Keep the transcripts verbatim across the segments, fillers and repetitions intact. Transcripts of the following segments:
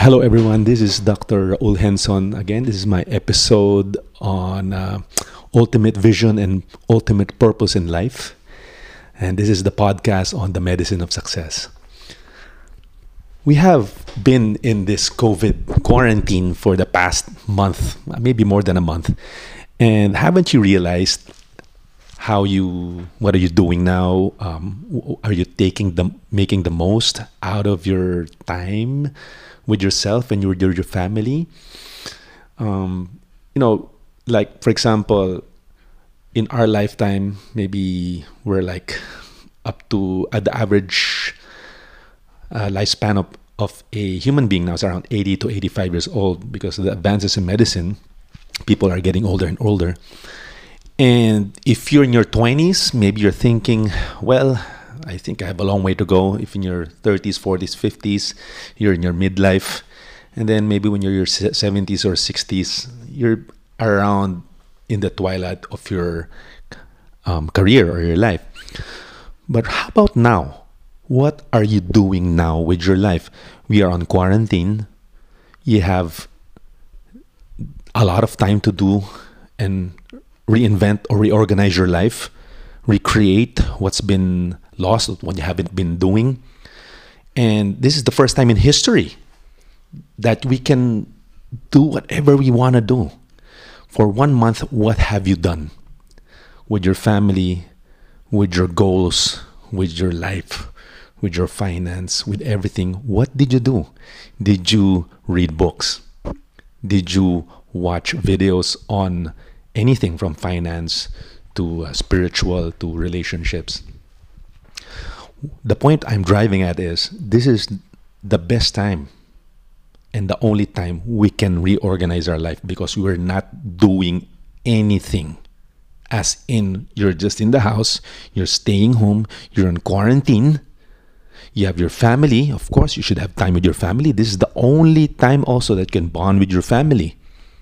Hello, everyone. This is Doctor Raul Henson. Again, this is my episode on uh, ultimate vision and ultimate purpose in life. And this is the podcast on the medicine of success. We have been in this COVID quarantine for the past month, maybe more than a month. And haven't you realized how you, what are you doing now? Um, are you taking the, making the most out of your time with yourself and your your, your family? Um, you know, like for example, in our lifetime, maybe we're like up to uh, the average uh, lifespan of, of a human being now is around eighty to eighty-five years old because of the advances in medicine. People are getting older and older. And if you're in your twenties, maybe you're thinking, well, I think I have a long way to go. If in your thirties, forties, fifties, you're in your midlife. And then maybe when you're your seventies or sixties, you're around in the twilight of your um, career or your life. But how about now? What are you doing now with your life? We are on quarantine. You have a lot of time to do and reinvent or reorganize your life, recreate what's been lost, what you haven't been doing. And this is the first time in history that we can do whatever we want to do. For one month, what have you done with your family, with your goals, with your life, with your finance, with everything? What did you do? Did you read books? Did you watch videos on anything from finance to uh, spiritual to relationships? The point I'm driving at is this is the best time and the only time we can reorganize our life because we're not doing anything. As in, you're just in the house, you're staying home, you're in quarantine, you have your family. Of course, you should have time with your family. This is the only time also that you can bond with your family.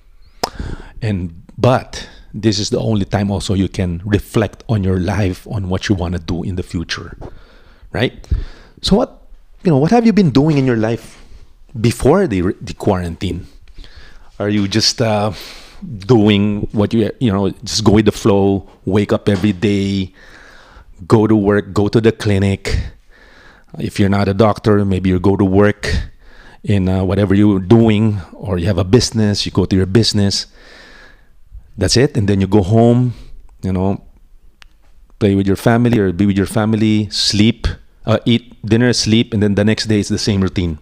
And but this is the only time also you can reflect on your life, on what you want to do in the future, right? So what, you know, what have you been doing in your life before the, the quarantine? Are you just uh, doing what you, you know, just go with the flow, wake up every day, go to work, go to the clinic? If you're not a doctor, maybe you go to work in uh, whatever you're doing, or you have a business, you go to your business. That's it. And then you go home, you know, play with your family or be with your family, sleep, uh, eat dinner, sleep, and then the next day it's the same routine.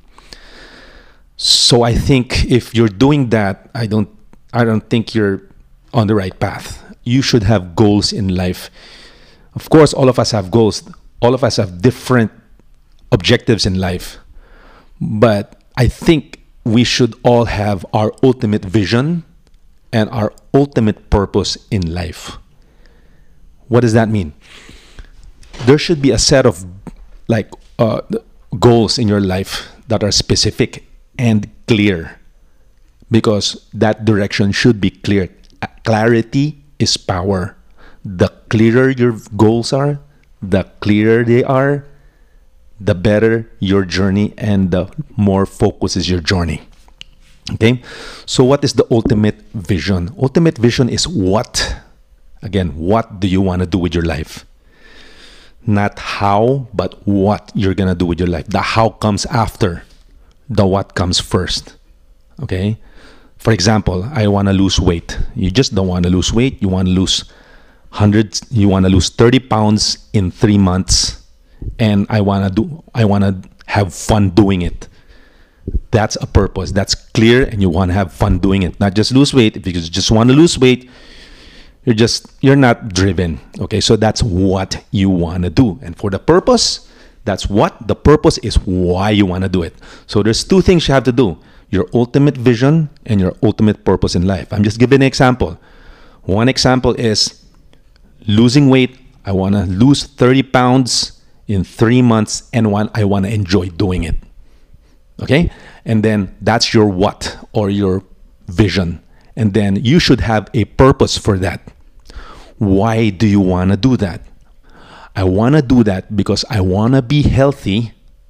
So I think if you're doing that, I don't, I don't think you're on the right path. You should have goals in life. Of course, all of us have goals. All of us have different objectives in life. But I think we should all have our ultimate vision and our ultimate purpose in life. What does that mean? There should be a set of like uh, goals in your life that are specific and clear, because that direction should be clear. Clarity is power. The clearer your goals are, the clearer they are, the better your journey and the more focused is your journey. Okay, so what is the ultimate vision? Ultimate vision is what? Again, what do you want to do with your life? Not how, but what you're going to do with your life. The how comes after. The what comes first. Okay? For example, I want to lose weight. You just don't want to lose weight. You want to lose hundreds. You want to lose thirty pounds in three months. And I want to do, I want to have fun doing it. That's a purpose. That's clear, and you want to have fun doing it. Not just lose weight. If you just want to lose weight, you're just, you're not driven. Okay, so that's what you want to do. And for the purpose, that's what the purpose is, why you want to do it. So there's two things you have to do: your ultimate vision and your ultimate purpose in life. I'm just giving an example. One example is losing weight. I want to lose thirty pounds in three months, and one, I want to enjoy doing it. Okay? And then that's your what, or your vision. And then you should have a purpose for that. Why do you want to do that? I want to do that because I want to be healthy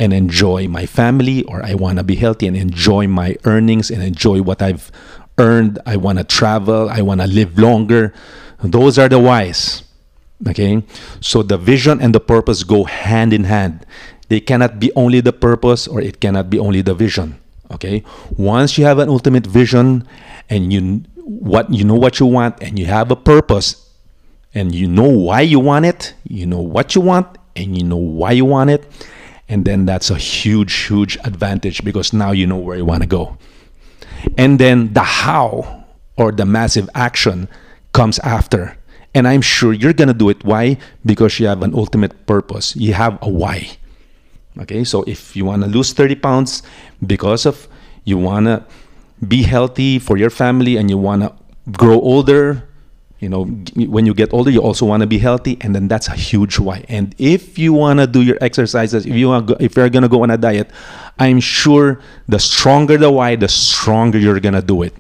and enjoy my family, or I want to be healthy and enjoy my earnings and enjoy what I've earned. I want to travel. I want to live longer. Those are the whys. Okay? So the vision and the purpose go hand in hand. They cannot be only the purpose, or it cannot be only the vision. Okay? Once you have an ultimate vision and you what you know what you want, and you have a purpose, and you know why you want it, you know what you want, and you know why you want it, and then that's a huge, huge advantage, because now you know where you want to go. And then the how, or the massive action, comes after. And I'm sure you're going to do it. Why? Because you have an ultimate purpose. You have a why. Okay, so if you want to lose thirty pounds because of you want to be healthy for your family, and you want to grow older, you know, when you get older, you also want to be healthy, and then that's a huge why. And if you want to do your exercises, if you want, go, if you're going to go on a diet, I'm sure the stronger the why, the stronger you're going to do it.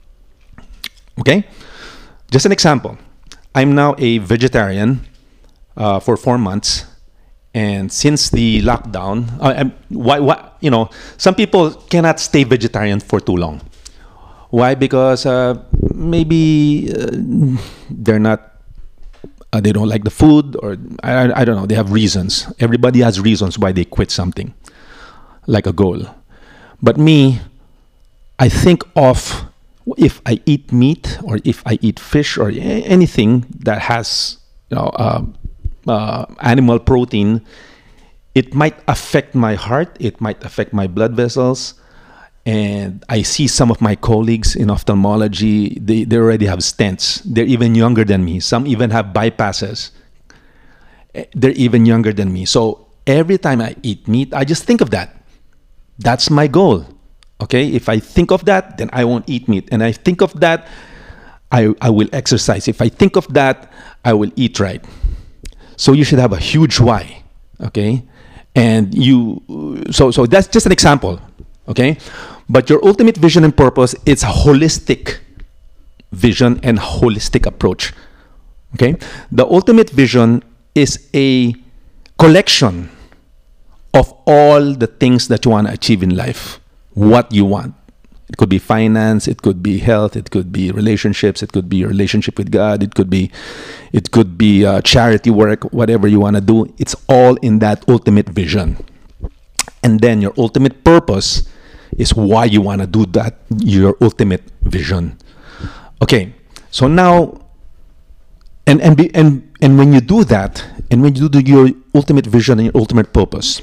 Okay? Just an example. I'm now a vegetarian uh, for four months. And since the lockdown, uh, I'm, why, why, you know, some people cannot stay vegetarian for too long. Why? Because uh, maybe uh, they're not, uh, they don't like the food, or I, I don't know, they have reasons. Everybody has reasons why they quit something, like a goal. But me, I think of, if I eat meat, or if I eat fish, or anything that has, you know, uh, uh, animal protein, it might affect my heart, it might affect my blood vessels. And I see some of my colleagues in ophthalmology, they, they already have stents. They're even younger than me. Some even have bypasses. They're even younger than me. So every time I eat meat, I just think of that. That's my goal. Okay? If I think of that, then I won't eat meat. And I think of that, I, I will exercise. If I think of that, I will eat right. So you should have a huge why. Okay? And you, so, so that's just an example. Okay? But your ultimate vision and purpose, it's a holistic vision and holistic approach. Okay? The ultimate vision is a collection of all the things that you want to achieve in life. What you want. It could be finance, it could be health, it could be relationships, it could be your relationship with God, it could be it could be uh, charity work, whatever you want to do. It's all in that ultimate vision. And then your ultimate purpose is why you want to do that, your ultimate vision. Okay, so now, and and be, and and when you do that, and when you do your ultimate vision and your ultimate purpose,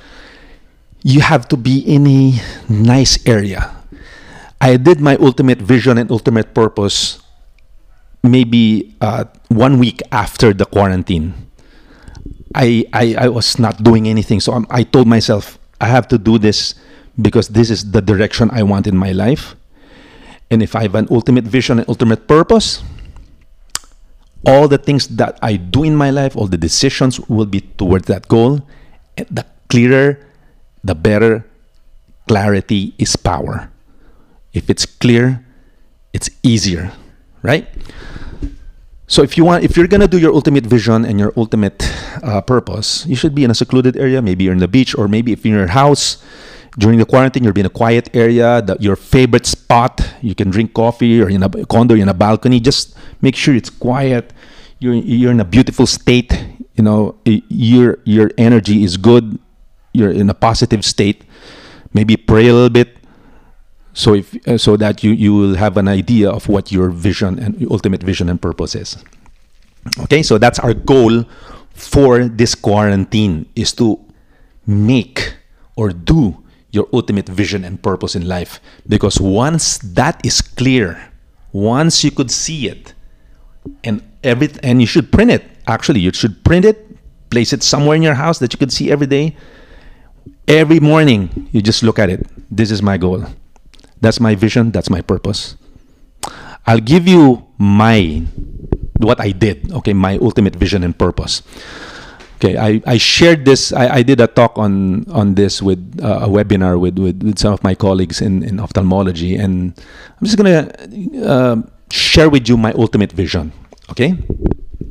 you have to be in a nice area. I did my ultimate vision and ultimate purpose maybe uh, one week after the quarantine. I, I I was not doing anything, so I'm, I told myself I have to do this, because this is the direction I want in my life. And if I have an ultimate vision and ultimate purpose, all the things that I do in my life, all the decisions will be towards that goal. And the clearer, the better. Clarity is power. If it's clear, it's easier, right? So if you want, if you're gonna do your ultimate vision and your ultimate uh, purpose, you should be in a secluded area. Maybe you're in the beach, or maybe if you're in your house during the quarantine, you'll be in a quiet area, the, your favorite spot. You can drink coffee, or in a condo, you're in a balcony. Just make sure it's quiet. You're you're in a beautiful state. You know, your your energy is good. You're in a positive state. Maybe pray a little bit, so if uh, so that you you will have an idea of what your vision and ultimate vision and purpose is. Okay, so that's our goal for this quarantine, is to make or do your ultimate vision and purpose in life. Because once that is clear, once you could see it, and every and you should print it. Actually, you should print it, place it somewhere in your house that you could see every day. Every morning, you just look at it. This is my goal. That's my vision. That's my purpose. I'll give you my, what I did, okay, my ultimate vision and purpose. Okay, I, I shared this, I, I did a talk on on this with uh, a webinar with, with, with some of my colleagues in, in ophthalmology, and I'm just going to uh, share with you my ultimate vision, okay?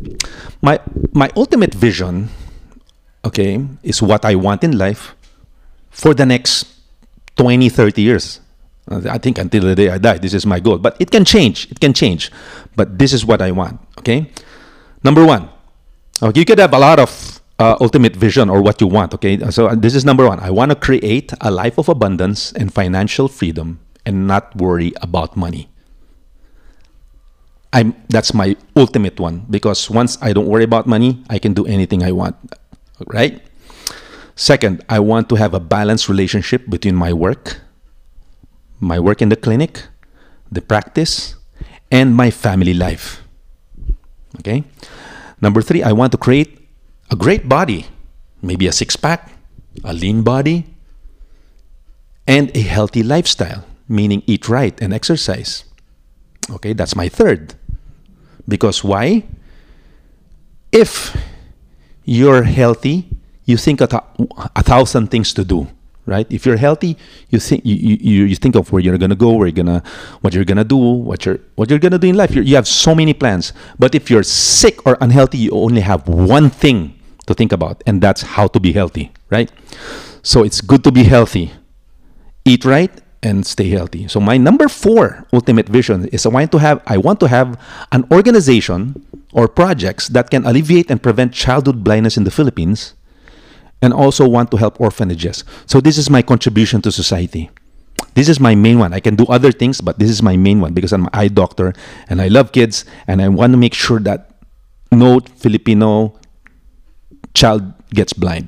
My, my ultimate vision, okay, is what I want in life, for the next twenty, thirty years. I think until the day I die, this is my goal. But it can change. It can change. But this is what I want. Okay? Number one. Okay, you could have a lot of uh, ultimate vision or what you want. Okay? So uh, this is number one. I want to create a life of abundance and financial freedom and not worry about money. I'm, that's my ultimate one, because once I don't worry about money, I can do anything I want. Right? Second, I want to have a balanced relationship between my work, my work in the clinic, the practice, and my family life. Okay? Number three, I want to create a great body, maybe a six-pack, a lean body, and a healthy lifestyle, meaning eat right and exercise. Okay, that's my third. Because why? If you're healthy, you think a, th- a thousand things to do, right? If you're healthy, you think you, you, you think of where you're gonna go, where you're gonna, what you're gonna do, what you're what you're gonna do in life. You're, you have so many plans. But if you're sick or unhealthy, you only have one thing to think about, and that's how to be healthy, right? So it's good to be healthy, eat right, and stay healthy. So my number four ultimate vision is I want to have I want to have an organization or projects that can alleviate and prevent childhood blindness in the Philippines, and also want to help orphanages. So this is my contribution to society. This is my main one. I can do other things, but this is my main one because I'm an eye doctor and I love kids, and I want to make sure that no Filipino child gets blind.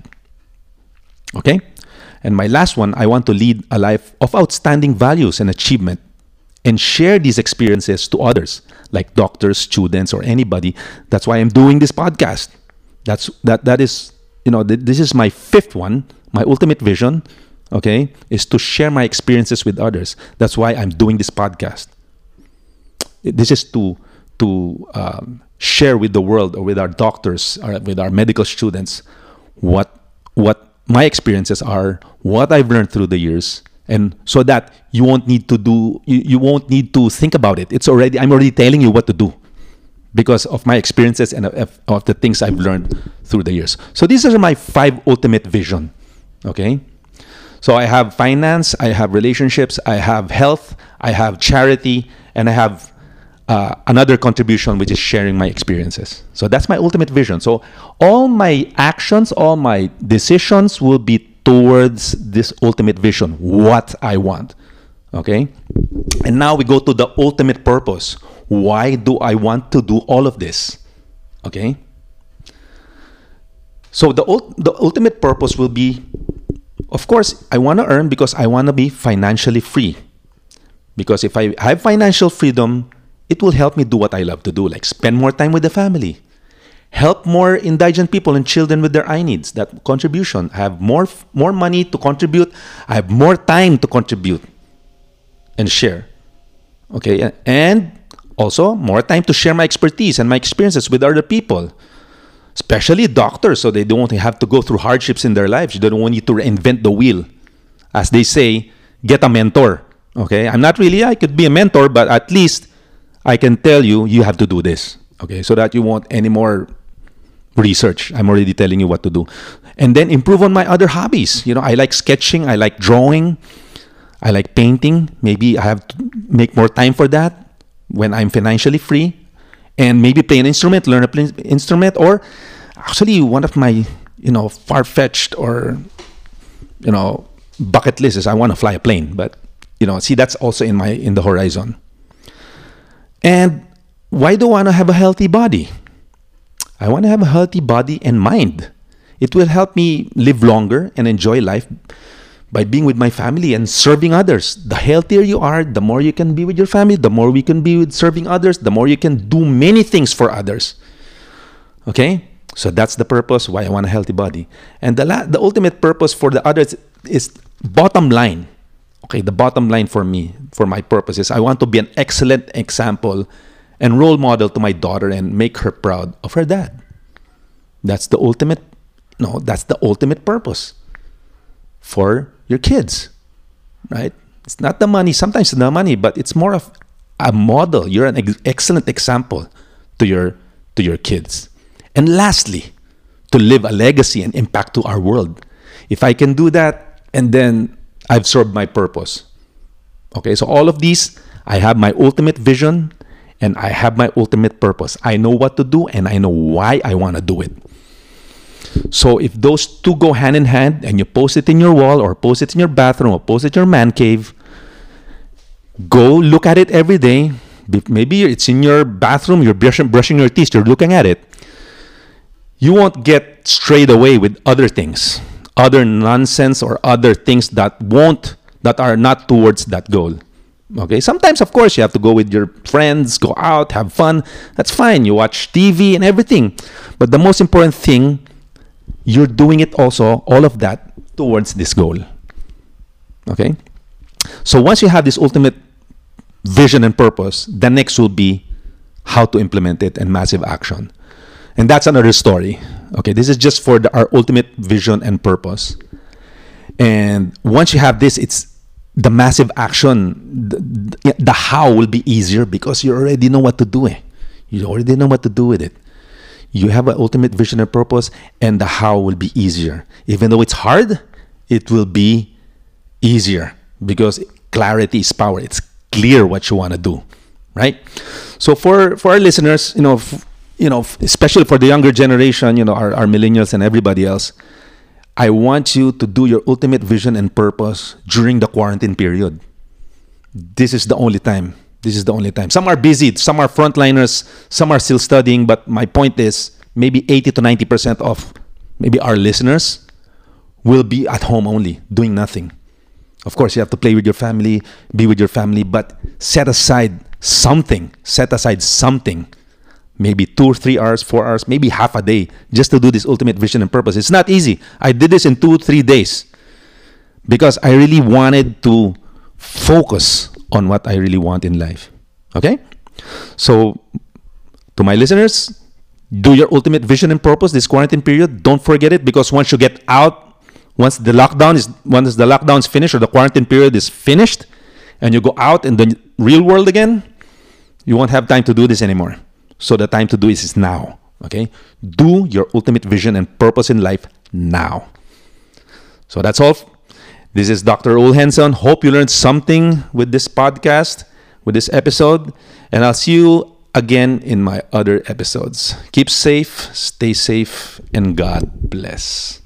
Okay? And my last one, I want to lead a life of outstanding values and achievement and share these experiences to others, like doctors, students, or anybody. That's why I'm doing this podcast. That's that that is, you know, th- this is my fifth one. My ultimate vision, okay, is to share my experiences with others. That's why I'm doing this podcast. This is to to um, share with the world, or with our doctors, or with our medical students, what what my experiences are, what I've learned through the years, and so that you won't need to do, you, you won't need to think about it. It's already, I'm already telling you what to do because of my experiences and of, of the things I've learned through the years. So these are my five ultimate vision. Okay. So I have finance, I have relationships, I have health, I have charity, and I have uh, another contribution, which is sharing my experiences. So that's my ultimate vision. So all my actions, all my decisions will be towards this ultimate vision, what I want. Okay? And now we go to the ultimate purpose. Why do I want to do all of this? Okay? So the the ultimate purpose will be, of course, I want to earn because I want to be financially free. Because if I have financial freedom, it will help me do what I love to do, like spend more time with the family, help more indigent people and children with their eye needs. That contribution. I have more more money to contribute. I have more time to contribute and share. Okay, and also more time to share my expertise and my experiences with other people, especially doctors, so they don't have to go through hardships in their lives. You don't want you to reinvent the wheel. As they say, get a mentor. Okay, I'm not really, I could be a mentor, but at least I can tell you, you have to do this. Okay, so that you won't any more research. I'm already telling you what to do. And then improve on my other hobbies. You know, I like sketching, I like drawing, I like painting. Maybe I have to make more time for that when I'm financially free. And maybe play an instrument, learn a play instrument, or actually one of my, you know, far-fetched or, you know, bucket list is I want to fly a plane. But, you know, see, that's also in my in the horizon. And why do I want to have a healthy body? I want to have a healthy body and mind. It will help me live longer and enjoy life by being with my family and serving others. The healthier you are, the more you can be with your family, the more we can be with serving others, the more you can do many things for others. Okay? So that's the purpose why I want a healthy body. And the la- the ultimate purpose for the others is bottom line. Okay, the bottom line for me, for my purpose is I want to be an excellent example and role model to my daughter and make her proud of her dad. That's the ultimate, no, that's the ultimate purpose for your kids, right? It's not the money. Sometimes it's the money, but it's more of a model. You're an ex- excellent example to your to your kids. And lastly, to leave a legacy and impact to our world. If I can do that, and then I've served my purpose. Okay, so all of these, I have my ultimate vision and I have my ultimate purpose. I know what to do and I know why I want to do it. So if those two go hand in hand and you post it in your wall or post it in your bathroom or post it in your man cave, go look at it every day. Maybe it's in your bathroom, you're brushing, brushing your teeth, you're looking at it. You won't get strayed away with other things, other nonsense or other things that won't, that are not towards that goal. Okay, sometimes, of course, you have to go with your friends, go out, have fun. That's fine. You watch T V and everything. But the most important thing, you're doing it also, all of that, towards this goal. Okay? So once you have this ultimate vision and purpose, the next will be how to implement it and massive action. And that's another story. Okay, this is just for the, our ultimate vision and purpose. And once you have this, it's the massive action. The, the how will be easier because you already know what to do. Eh? You already know what to do with it. You have an ultimate vision and purpose, and the how will be easier. Even though it's hard, it will be easier because clarity is power. It's clear what you want to do, right? So for for our listeners, you know, f- you know, especially for the younger generation, you know, our, our millennials and everybody else, I want you to do your ultimate vision and purpose during the quarantine period. This is the only time. This is the only time. Some are busy, some are frontliners, some are still studying, but my point is maybe eighty to ninety percent of maybe our listeners will be at home only, doing nothing. Of course, you have to play with your family, be with your family, but set aside something. Set aside something. Maybe two or three hours, four hours, maybe half a day, just to do this ultimate vision and purpose. It's not easy. I did this in two, three days because I really wanted to focus on what I really want in life. Okay? So, to my listeners, do your ultimate vision and purpose this quarantine period. Don't forget it because once you get out, once the lockdown is once the lockdown is finished or the quarantine period is finished, and you go out in the real world again, you won't have time to do this anymore. So the time to do this is now. Okay? Do your ultimate vision and purpose in life now. So that's all. This is Doctor Ul Henson. Hope you learned something with this podcast, with this episode. And I'll see you again in my other episodes. Keep safe, stay safe, and God bless.